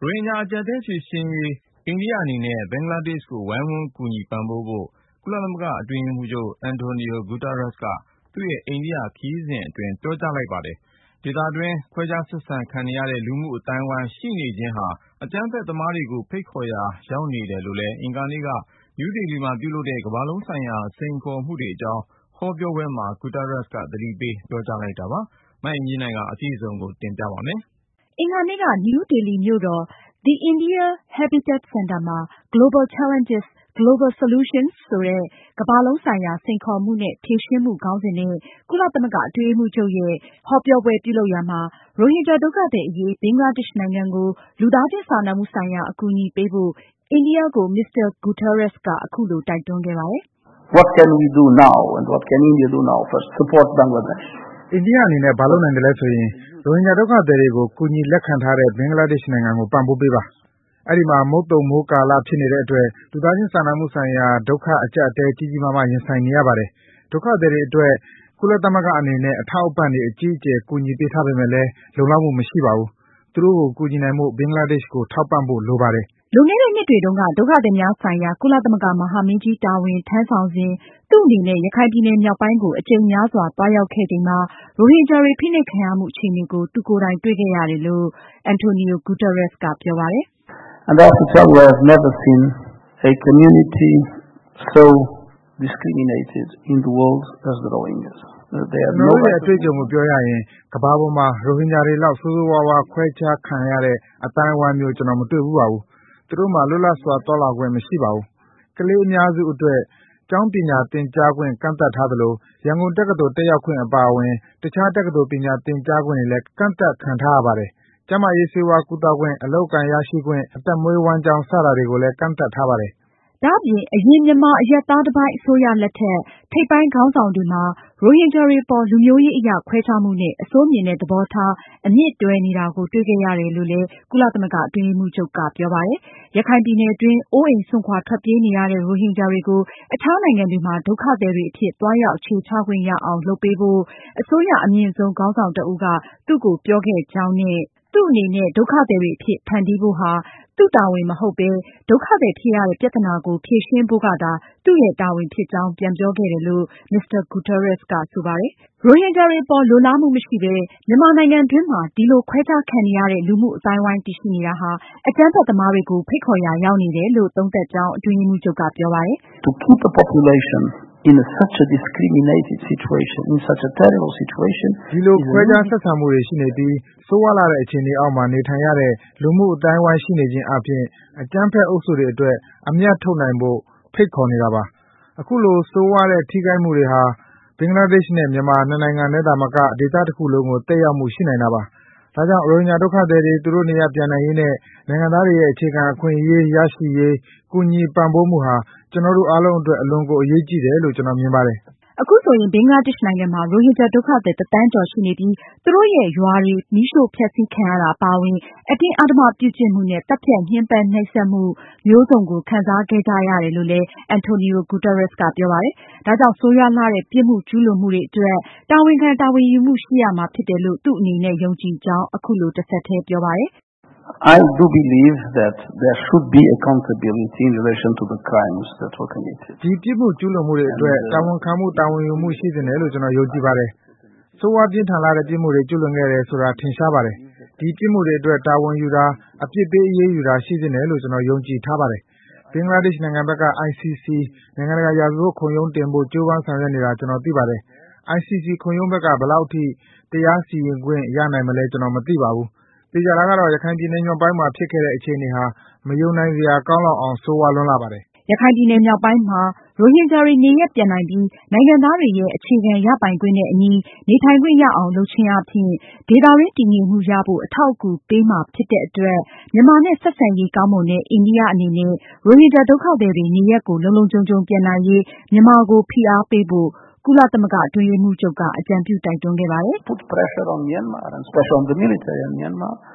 ရိုဟင်ဂျာအကျပ်အတည်းဖြေရှင်းရေး အိန္ဒိယအနေနဲ့ဘင်္ဂလားဒေ့ရှ်ကိုဝိုင်းဝန်းကူညီပံ့ပိုးဖို့ ကုလသမဂ္ဂအတွင်းရေးမှူးချုပ် Antonio Guterres ကသူ့ရဲ့အိန္ဒိယခရီးစဉ်အတွင်းပြောကြားလိုက်ပါတယ်။ ဒေသတွင်းခွဲခြားဆက်ဆံခံနေရတဲ့လူမှုအသိုင်းအဝိုင်းရှိနေခြင်းဟာ အကြမ်းဖက်သမားတွေကိုဖိတ်ခေါ်ရာရောက်နေတယ်လို့လည်း အင်္ဂါနေ့က နယူးဒေလီမှာပြုလုပ်တဲ့ကမ္ဘာလုံးဆိုင်ရာစိန်ခေါ်မှုတွေအကြောင်းဟောပြောပွဲမှာ Guterres ကသတိပေးပြောကြားလိုက်တာပါ။ မအင်ကြင်းနိုင်ကအပြည့်အစုံကိုတင်ပြပါမယ်။ အင်္ဂါနေ့က နယူးဒေလီမြို့တော် The India Habitat Center မှာ Global Challenges, Global Solutions ဆိုတဲ့ ကမ္ဘာလုံးဆိုင်ရာစိန်ခေါ်မှုနဲ့ ဖြေရှင်းမှုခေါင်းစဉ်နဲ့ ကုလသမဂ္ဂအတွင်းရေးမှူးချုပ်ရဲ့ ဟောပြောပွဲပြုလုပ်ရာမှာ ရိုဟင်ဂျာဒုက္ခသည်အရေး ဘင်္ဂလားဒေ့ရှ်နိုင်ငံကို လူသားချင်းစာနာမှုဆိုင်ရာအကူအညီပေးဖို့ အိန္ဒိယကို Mr. Guterres ကအခုလိုတိုက်တွန်းခဲ့ပါတယ်။ What can we do now and what can India do now? First, support Bangladesh. အိန္ဒိယအနေနဲ့ဘာလုပ်နိုင်သလဲဆိုရင် ရိုဟင်ဂျာဒုက္ခသည်တွေကိုကူညီလက်ခံထားတဲ့ဘင်္ဂလားဒေ့ရှ်နိုင်ငံကိုပံ့ပိုးပေးပါ။ အဲဒီမှာ မုတ်သုန်မိုးကာလဖြစ်နေတဲ့အတွက် လူသားချင်းစာနာမှုဆိုင်ရာဒုက္ခအကျပ်အတည်းကြီးကြီးမားမားရင်ဆိုင်နေရပါတယ်။ ဒုက္ခသည်တွေအတွက် ကုလသမဂ္ဂအနေနဲ့အထောက်အပံ့တွေအကြီးအကျယ်ကူညီပေးထားပေမဲ့လည်း လုံလောက်မှုမရှိပါဘူး။ သူတို့ကိုကူညီနိုင်ဖို့ ဘင်္ဂလားဒေ့ရှ်ကိုထောက်ပံ့ဖို့လိုပါတယ်။ လွန်ခဲ့တဲ့နှစ်တွေတုန်းက ဒုက္ခသည်များဆိုင်ရာ ကုလသမဂ္ဂမဟာမင်းကြီးတာဝန်ထမ်းဆောင်စဉ် သူ့အနေနဲ့ ရခိုင်ပြည်နယ်မြောက်ပိုင်းကို အကြိမ်များစွာသွားရောက်ခဲ့ချိန်မှာ ရိုဟင်ဂျာတွေဖိနှိပ်ခံရမှုအခြေအနေကို သူကိုယ်တိုင်တွေ့ခဲ့ရတယ်လို့ Antonio Guterres ကပြောပါတယ်။ And I have to tell you, I have never seen a community so discriminated in the world as the Rohingyas. They have no right to... အတွေ့အကြုံကိုပြောရရင် ကမ္ဘာပေါ်မှာရိုဟင်ဂျာတွေလောက်ဆိုးဆိုးဝါးဝါးခွဲခြားခံရတဲ့အသိုင်းအဝိုင်းမျိုးကျွန်တော်မတွေ့ဘူးပါဘူး။ သူတို့မှာလွတ်လပ်စွာသွားလာခွင့်မရှိပါဘူး။ ကလေးအများစုအတွက်ကျောင်းပညာသင်ကြားခွင့်ကန့်သတ်ထားသလို ရန်ကုန်တက္ကသိုလ်တက်ရောက်ခွင့်အပါအဝင် တခြားတက္ကသိုလ်ပညာသင်ကြားခွင့်တွေလည်းကန့်သတ်ခံထားရပါတယ်။ ကျန်းမာရေးဆေးဝါးကုသခွင့်၊ အလုပ်အကိုင်ရရှိခွင့်၊ အသက်မွေးဝမ်းကျောင်း စတာတွေကိုလည်းကန့်သတ်ထားပါတယ်။ ဒါအပြင် အရင်မြန်မာအရပ်သားတပိုင်းအစိုးရလက်ထက် ထိပ်ပိုင်းခေါင်းဆောင်တွေမှာ ရိုဟင်ဂျာတွေအပေါ် လူမျိုးရေးအရခွဲခြားမှုနဲ့ အဆိုးမြင်တဲ့သဘောထား အမြစ်တွယ်နေတာကိုတွေ့ခဲ့ရတယ်လို့လည်း ကုလသမဂ္ဂအတွင်းရေးမှူးချုပ်ကပြောပါတယ်။ ရခိုင်ပြည်နယ်အတွင်း အိုးအိမ်စွန့်ခွာထွက်ပြေးနေရတဲ့ ရိုဟင်ဂျာတွေကို အခြားနိုင်ငံတွေမှာ ဒုက္ခသည်တွေအဖြစ်သွားရောက်အခြေချခွင့်ရအောင်လုပ်ပေးဖို့ အစိုးရအမြင့်ဆုံးခေါင်းဆောင်တဦးက သူ့ကိုပြောခဲ့ကြောင်းနဲ့ သူ့အနေနဲ့ ဒုက္ခသည်တွေအဖြစ်ဖန်တီးဖို့ဟာ သူ့တာဝန်မဟုတ်ပဲ ဒုက္ခသည်ဖြစ်ရတဲ့ပြဿနာကိုဖြေရှင်းဖို့ကသာ သူ့ရဲ့တာဝန်ဖြစ်ကြောင်းပြန်ပြောခဲ့တယ်လို့ Mr. Guterres ကဆိုပါတယ်။ ရိုဟင်ဂျာတွေအပေါ်လိုလားမှုမရှိပဲ မြန်မာနိုင်ငံတွင်းမှာ ဒီလိုခွဲခြားခံနေရတဲ့လူမှုအသိုင်းအဝိုင်းတည်ရှိနေတာဟာ အကြမ်းဖက်သမားတွေကိုဖိတ်ခေါ်ရာရောက်နေတယ်လို့ သုံးသပ်ကြောင်း အတွင်းရေးမှူးချုပ်ကပြောပါတယ်။ To keep a population in such a discriminated situation, in such a terrible situation. ဒီလိုခွဲခြားဆက်ဆံမှုတွေရှိနေပြီး ဆိုးဝါးလှတဲ့အခြေအနေအောက်မှာနေထိုင်ရတဲ့လူမှုအသိုင်းအဝိုင်းရှိနေခြင်းအားဖြင့် အကြမ်းဖက်အုပ်စုတွေအတွက် အမြတ်ထုတ်နိုင်ဖို့ ဖိတ်ခေါ်နေတာပါ။ အခုလိုဆိုးဝါးတဲ့ထိခိုက်မှုတွေဟာ ဘင်္ဂလားဒေ့ရှ်နဲ့မြန်မာနှစ်နိုင်ငံထဲသာမက ဒေသတခုလုံးကိုသက်ရောက်မှုရှိနိုင်တာပါ။ ဒါကြောင့် ရိုဟင်ဂျာဒုက္ခသည်တွေသူတို့နေရပ်ပြန်နိုင်ရေးနဲ့ နိုင်ငံသားတွေရဲ့အခြေခံအခွင့်အရေးရရှိရေး ကူညီပံ့ပိုးမှုဟာ ကျနော်တို့အားလုံးအတွက် အလွန်ကိုအရေးကြီးတယ်လို့ ကျနော်မြင်ပါတယ်။အခုဆိုရင် ဘင်္ဂလားဒေ့ရှ်နိုင်ငံမှာ ရိုဟင်ဂျာဒုက္ခသည် 1 သန်းကျော်ရှိနေပြီး သူတို့ရဲ့ရွာတွေမီးရှို့ဖျက်ဆီးခံရတာအပါအဝင် အတင်းအဓမ္မပြုကျင့်မှုနဲ့ သတ်ဖြတ်ညှဉ်းပန်းနှိပ်စက်မှုမျိုးစုံကိုခံစားခဲ့ကြရတယ်လို့လည်း Antonio Guterres ကပြောပါတယ်။ ဒါကြောင့် ဆိုးရွားလှတဲ့ပြစ်မှုကျူးလွန်မှုတွေအတွက် တာဝန်ခံတာဝန်ယူမှုရှိရမှာဖြစ်တယ်လို့ သူ့အနေနဲ့ယုံကြည်ကြောင်း အခုလိုတဆက်တည်းပြောပါတယ်။ I do believe that there should be accountability in relation to the crimes that were committed. ဒီပြစ်မှုကျူးလွန်မှုတွေအတွက် တာဝန်ခံမှုတာဝန်ယူမှုရှိသင့်တယ်လို့ကျနော်ယုံကြည်ပါတယ်။ ဆိုးဝါးပြင်းထန်လှတဲ့ပြစ်မှုတွေကျူးလွန်ခဲ့တယ်ဆိုတာထင်ရှားပါတယ်။ ဒီပြစ်မှုတွေအတွက်တာဝန်ယူတာ၊ အပြစ်ပေးအရေးယူတာရှိသင့်တယ်လို့ ကျနော်ယုံကြည်ထားပါတယ်။ ဘင်္ဂလားဒေ့ရှ်နိုင်ငံဘက်က ICC နိုင်ငံတကာရာဇဝတ်ခုံရုံးတင်ဖို့ကြိုးပမ်းဆောင်ရွက်နေတာကျနော်သိပါတယ်။ ICC ခုံရုံးဘက်က ဘယ်လောက်ထိတရားစီရင်ခွင့်ရနိုင်မလဲကျနော်မသိပါဘူး။ သေချာတာကတော့ ရခိုင်ပြည်နယ်မြောက်ပိုင်းမှာဖြစ်ခဲ့တဲ့အခြေအနေဟာ မယုံနိုင်စရာကောင်းလောက်အောင်ဆိုးဝါးလွန်းလှပါတယ်။ ရခိုင်ပြည်နယ်မြောက်ပိုင်းမှာ ရိုဟင်ဂျာတွေနေရပ်ပြန်နိုင်ပြီး နိုင်ငံသားတွေရဲ့အခြေခံရပိုင်ခွင့်နဲ့အညီ နေထိုင်ခွင့်ရအောင်လုပ်ခြင်းအားဖြင့် ဒေသတွင်းတည်ငြိမ်မှုရဖို့အထောက်အကူပေးမှာဖြစ်တဲ့အတွက် မြန်မာနဲ့ဆက်ဆံရေးကောင်းမွန်တဲ့ အိန္ဒိယအနေနဲ့ ရိုဟင်ဂျာဒုက္ခသည်တွေနေရပ်ကိုလုံလုံခြုံခြုံပြန်နိုင်ရေး မြန်မာကိုဖိအားပေးဖို့ ကုလသမဂ္ဂအတွင်းရေးမှူးချုပ်က အကြံပြုတိုက်တွန်းခဲ့ပါတယ်။ Put pressure on Myanmar and especially on the military in Myanmar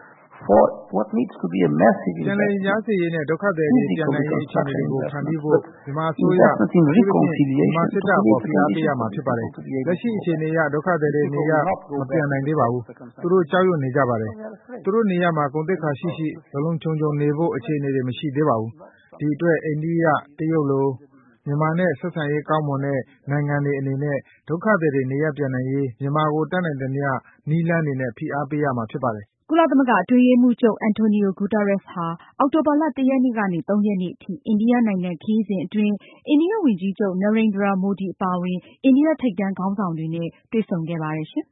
for what needs to be a massive ပြန်လည်ရ investment စေရေးနဲ့ဒုက္ခသည်တွေ ပြန် physical နိုင်ရေးအခြေအနေ reconstruction တွေကိုဖန်တီး investment, ဖို့ but မြန်မာအစိုးရ investment in မြန်မာ reconciliation စစ် to တပ်အပေါ် create ဖိအားပေးရ conditions မှာ for ဖြစ်ပါတယ် people to be able လက်ရှိ to အခြေအနေအရဒုက္ခသည်တွေနေရ People will not go မ back ပြန်နိုင်သေးပါဘူး to circumstances. သူတို့ကြောက်ရွံ့နေကြပါတယ် They are afraid. သူတို့နေရမှာဂုဏ်သိက္ခာရှိရှိလုံလုံခြုံခြုံနေဖို့အခြေအနေတွေမရှိသေးပါဘူးဒီအတွက်အိန္ဒိယတရုတ်လိုမြန်မာနဲ့ဆက်ဆံရေးကောင်းမွန်တဲ့နိုင်ငံတွေအနေနဲ့ဒုက္ခသည်တွေနေရပ်ပြန်နိုင်ရေးမြန်မာကိုတတ်နိုင်သမျှနည်းလမ်းတွေနဲ့ဖိအားပေးရမှာဖြစ်ပါတယ်ကုလသမဂ္ဂအတွင်းရေးမှူးချုပ် Antonio Guterres ဟာ အောက်တိုဘာလ 1 ရက်နေ့ကနေ 3 ရက်နေ့အထိ အိန္ဒိယနိုင်ငံခရီးစဉ်အတွင်း အိန္ဒိယဝန်ကြီးချုပ် Narendra Modi အပါအဝင် အိန္ဒိယထိပ်တန်းခေါင်းဆောင်တွေနဲ့ တွေ့ဆုံခဲ့ပါတယ်ရှင်။